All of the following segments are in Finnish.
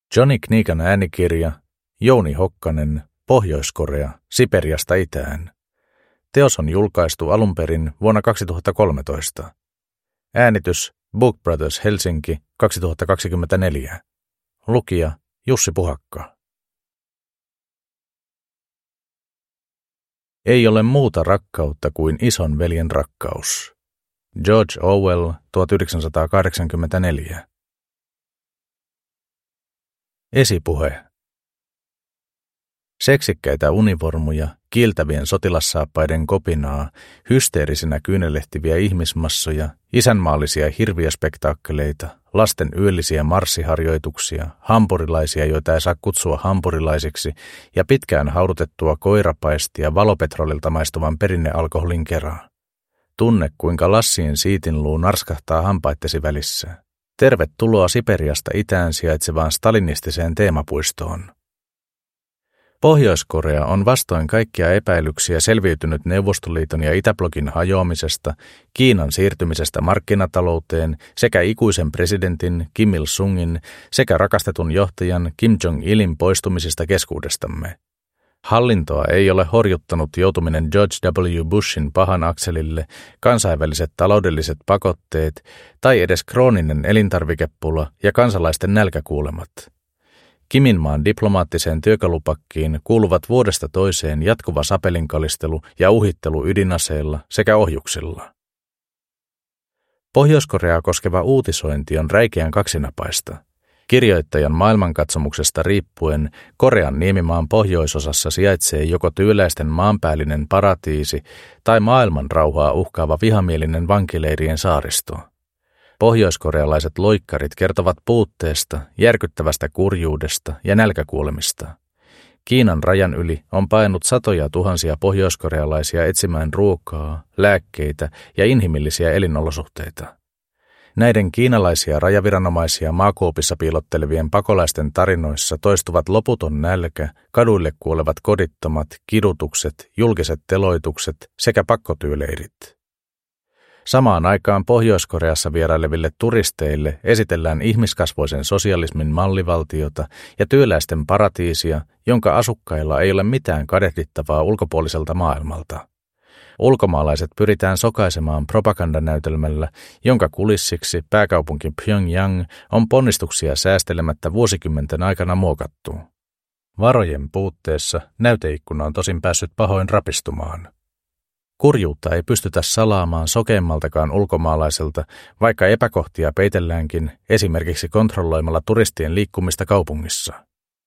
Johnny Knigan äänikirja, Jouni Hokkanen, Pohjois-Korea, Siperiasta itään. Teos on julkaistu alun perin vuonna 2013. Äänitys Book Brothers Helsinki 2024. Lukija Jussi Puhakka. Ei ole muuta rakkautta kuin ison veljen rakkaus. George Orwell, 1984. Esipuhe. Seksikkäitä univormuja, kiiltävien sotilassaappaiden kopinaa, hysteerisinä kyynelehtiviä ihmismassoja, isänmaallisia hirviöspektaakkeleita, lasten yöllisiä marssiharjoituksia, hampurilaisia, joita ei saa kutsua hampurilaisiksi, ja pitkään haudutettua koirapaistia valopetrolilta maistuvan perinnealkoholin kerran. Tunne, kuinka lassien siitinluu narskahtaa hampaittesi välissä. Tervetuloa Siperiasta itään sijaitsevaan stalinistiseen teemapuistoon. Pohjois-Korea on vastoin kaikkia epäilyksiä selviytynyt Neuvostoliiton ja Itäblokin hajoamisesta, Kiinan siirtymisestä markkinatalouteen sekä ikuisen presidentin Kim Il-sungin sekä rakastetun johtajan Kim Jong-ilin poistumisesta keskuudestamme. Hallintoa ei ole horjuttanut joutuminen George W. Bushin pahan akselille, kansainväliset taloudelliset pakotteet tai edes krooninen elintarvikepula ja kansalaisten nälkäkuulemat. Kiminmaan diplomaattiseen työkalupakkiin kuuluvat vuodesta toiseen jatkuva sapelinkalistelu ja uhittelu ydinaseilla sekä ohjuksilla. Pohjois-Koreaa koskeva uutisointi on räikeän kaksinapaista. Kirjoittajan maailmankatsomuksesta riippuen Korean niemimaan pohjoisosassa sijaitsee joko työläisten maanpäällinen paratiisi tai maailman rauhaa uhkaava vihamielinen vankileirien saaristo. Pohjoiskorealaiset loikkarit kertovat puutteesta, järkyttävästä kurjuudesta ja nälkäkuolemista. Kiinan rajan yli on paennut satoja tuhansia pohjoiskorealaisia etsimään ruokaa, lääkkeitä ja inhimillisiä elinolosuhteita. Näiden kiinalaisia rajaviranomaisia maakuopissa piilottelevien pakolaisten tarinoissa toistuvat loputon nälkä, kaduille kuolevat kodittomat, kidutukset, julkiset teloitukset sekä pakkotyyleirit. Samaan aikaan Pohjois-Koreassa vieraileville turisteille esitellään ihmiskasvoisen sosialismin mallivaltiota ja työläisten paratiisia, jonka asukkailla ei ole mitään kadehdittavaa ulkopuoliselta maailmalta. Ulkomaalaiset pyritään sokaisemaan propagandanäytelmällä, jonka kulissiksi pääkaupunki Pyongyang on ponnistuksia säästelemättä vuosikymmenten aikana muokattu. Varojen puutteessa näyteikkuna on tosin päässyt pahoin rapistumaan. Kurjuutta ei pystytä salaamaan sokeimmaltakaan ulkomaalaiselta, vaikka epäkohtia peitelläänkin esimerkiksi kontrolloimalla turistien liikkumista kaupungissa.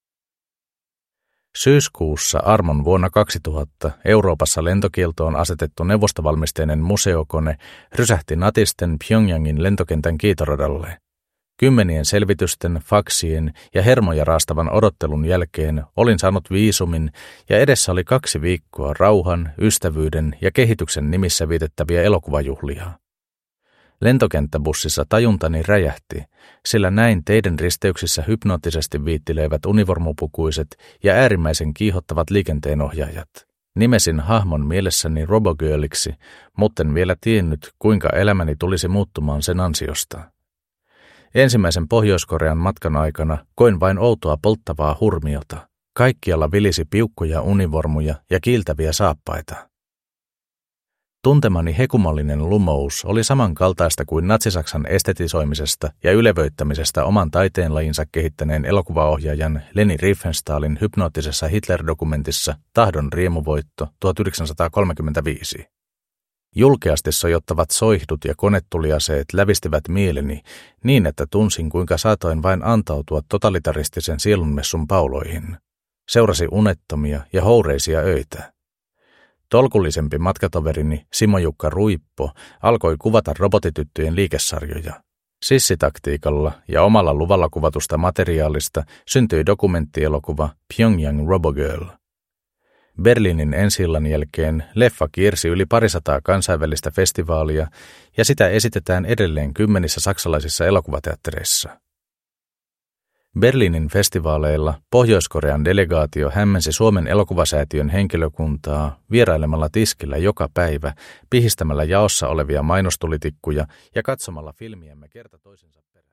Syyskuussa armon vuonna 2000 Euroopassa lentokieltoon asetettu neuvostovalmisteinen museokone rysähti natisten Pyongyangin lentokentän kiitoradalle. Kymmenien selvitysten, faksien ja hermoja raastavan odottelun jälkeen olin saanut viisumin ja edessä oli 2 viikkoa rauhan, ystävyyden ja kehityksen nimissä vietettäviä elokuvajuhlia. Lentokenttäbussissa tajuntani räjähti, sillä näin teiden risteyksissä hypnoottisesti viittileivät univormupukuiset ja äärimmäisen kiihottavat liikenteenohjaajat. Nimesin hahmon mielessäni Robogirliksi, mutten vielä tiennyt, kuinka elämäni tulisi muuttumaan sen ansiosta. Ensimmäisen Pohjois-Korean matkan aikana koin vain outoa polttavaa hurmiota. Kaikkialla vilisi piukkoja univormuja ja kiiltäviä saappaita. Tuntemani hekumallinen lumous oli samankaltaista kuin natsisaksan estetisoimisesta ja ylevöittämisestä oman taiteenlajinsa kehittäneen elokuvaohjaajan Leni Riefenstahlin hypnoottisessa Hitler-dokumentissa Tahdon riemuvoitto 1935. Julkeasti sojottavat soihdut ja konetuliaseet lävistivät mieleni niin, että tunsin kuinka saatoin vain antautua totalitaristisen sielunmessun pauloihin. Seurasi unettomia ja houreisia öitä. Tolkullisempi matkatoverini Simo-Jukka Ruippo alkoi kuvata robotityttöjen liikesarjoja. Sissitaktiikalla ja omalla luvalla kuvatusta materiaalista syntyi dokumenttielokuva Pyongyang Robogirl. Berliinin ensi-illan jälkeen leffa kiersi yli 200 kansainvälistä festivaalia ja sitä esitetään edelleen 10 saksalaisissa elokuvateattereissa. Berliinin festivaaleilla Pohjois-Korean delegaatio hämmensi Suomen elokuvasäätiön henkilökuntaa vierailemalla tiskillä joka päivä, pihistämällä jaossa olevia mainostulitikkuja ja katsomalla filmiämme kerta toisensa perään.